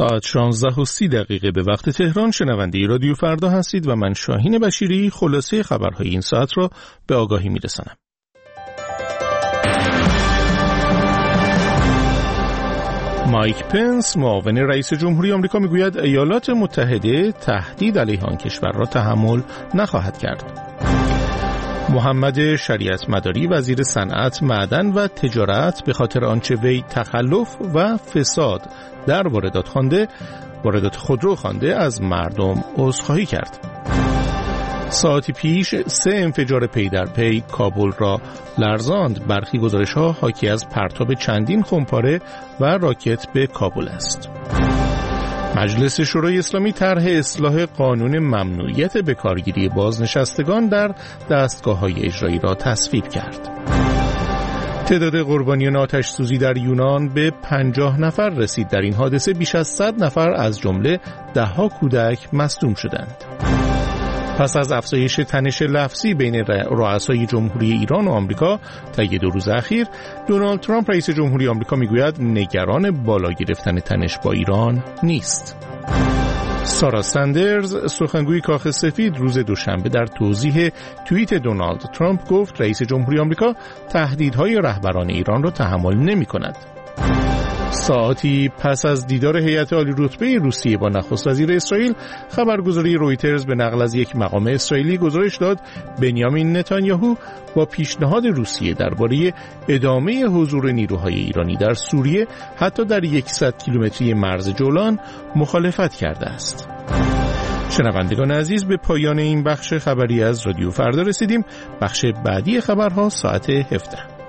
ساعت 16:30 به وقت تهران شنونده رادیو فردا هستید و من شاهین بشیری خلاصه خبرهای این ساعت را به آگاهی میرسانم. مایک پنس معاون رئیس جمهوری آمریکا میگوید ایالات متحده تهدید علیه آن کشور را تحمل نخواهد کرد. محمد شریعت مداری وزیر صنعت، معدن و تجارت به خاطر آنچه وی تخلف و فساد در واردات خودرو خوانده از مردم عذرخواهی کرد. ساعتی پیش 3 انفجار پی در پی کابل را لرزاند. برخی گزارش‌ها حاکی از پرتاب چندین خمپاره و راکت به کابل است. مجلس شورای اسلامی طرح اصلاح قانون ممنوعیت بکارگیری بازنشستگان در دستگاه‌های اجرایی را تصویب کرد. تعداد قربانیان آتش سوزی در یونان به 50 نفر رسید. در این حادثه بیش از 100 نفر از جمله 10 کودک مصدوم شدند. پس از افزایش تنش لفظی بین رؤسای جمهوری ایران و آمریکا طی 2 روز اخیر، دونالد ترامپ رئیس جمهوری آمریکا میگوید نگران بالا گرفتن تنش با ایران نیست. سارا سندرز سخنگوی کاخ سفید روز دوشنبه در توضیح توییت دونالد ترامپ گفت رئیس جمهوری آمریکا تهدیدهای رهبران ایران را تحمل نمی‌کند. ساعتی پس از دیدار هیئت عالی رتبه روسیه با نخست وزیر اسرائیل، خبرگزاری رویترز به نقل از یک مقام اسرائیلی گزارش داد بنیامین نتانیاهو با پیشنهاد روسیه درباره ادامه حضور نیروهای ایرانی در سوریه حتی در 100 کیلومتری مرز جولان مخالفت کرده است. شنوندگان عزیز، به پایان این بخش خبری از رادیو فردا رسیدیم. بخش بعدی خبرها ساعت 17.